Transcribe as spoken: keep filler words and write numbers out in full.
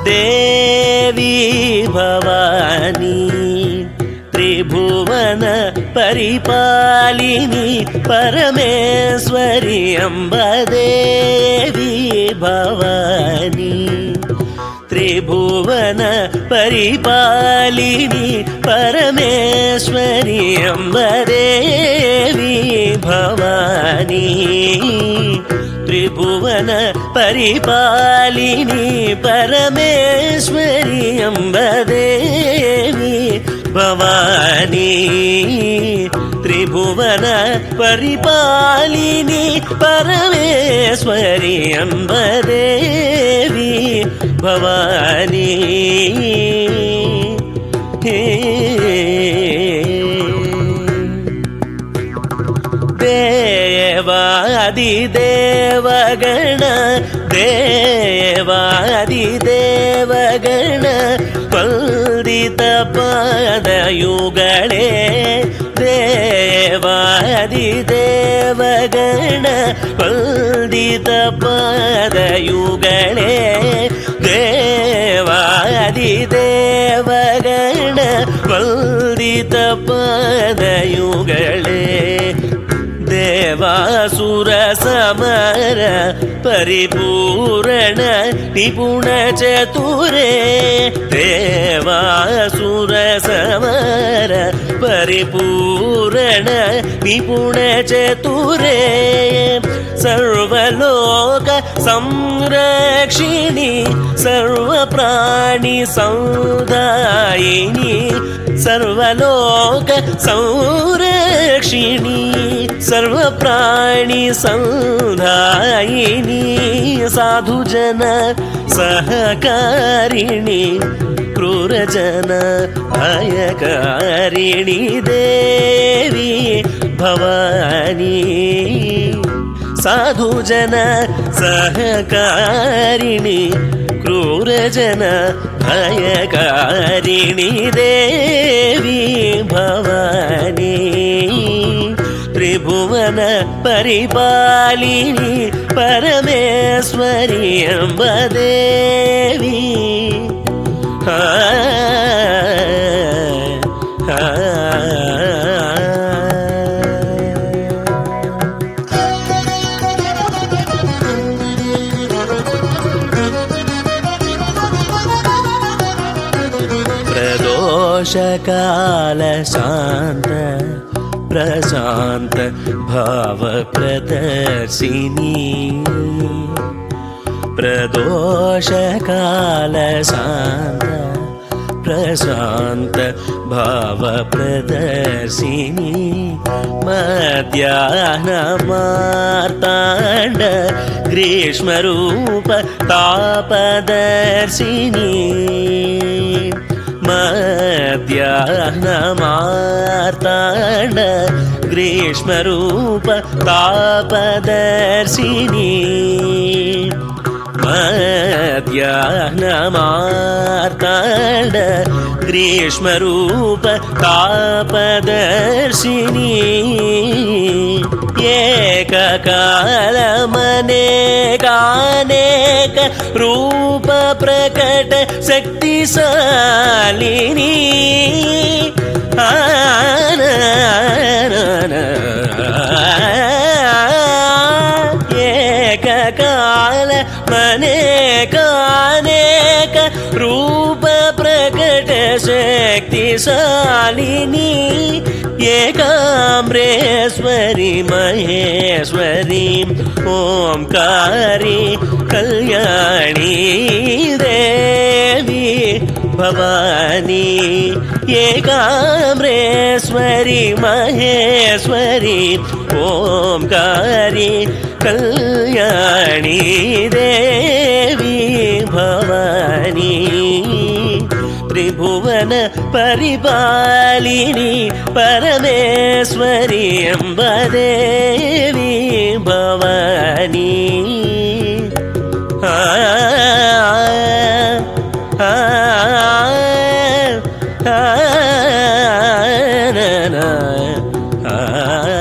देवी भवानी त्रिभुवन परिपालिनी परमेश्वरी अम्ब देवी भवानी त्रिभुवन परिपालिनी परमेश्वरी अम्ब देवी भवानी त्रिभुवन परिपालिनी परमेश्वरी अम्ब देवी भवानी त्रिभुवन परिपालिनी परमेश्वरी अम्ब देवी भवानी देवादिदेवगण देवादिदेवगण वन्दित पादयुगळे देवादिदेवगण वन्दित पादयुगळे देवादिदेवगण वन्दित पादयुगळे देवासुर समर परिपूर्ण निपुण चतुरे देवासुर समर परिपूर्ण निपुण चतुरे सर्वलोक संरक्षिणी सर्वप्राणि संदायिनी सर्वलोक संरक्षिणी सर्वप्राणि संधायिनी साधुजन सहकारिणी क्रूरजन भयकारिणी देवी भवानी साधुजन सहकारिणी क्रूरजन भयकारिणी देवी भवानी त्रिभुवन परिपालिनी परमेश्वरी अम्ब देवी हा हा प्रदोषकाल शांत प्रशांत भाव प्रदर्शिनी प्रदोषकाल शांत प्रशांत भाव प्रदर्शिनी मध्याह्न मार्तांड ग्रीष्म रूप तापदर्शिनी मध्याह्न मार्तांड ग्रीष्म रूप तापदर्शिनी मध्याह्न मार्तांड ग्रीष्म रूप तापदर्शिनी एककालमनेकानेक रूप प्रकट शक्तिशालिनी एककाल मनेकानेक रूप प्रकट शक्तिशालिनी एकाम्रेश्वरी महेश्वरी ओंकारी कल्याणी देवी भवानी एकाम्रेश्वरी महेश्वरी ओंकारी कल्याणी देवी भवानी त्रिभुवन परिपालिनी परमेश्वरी अम्ब देवी भवानी आ आ आ आ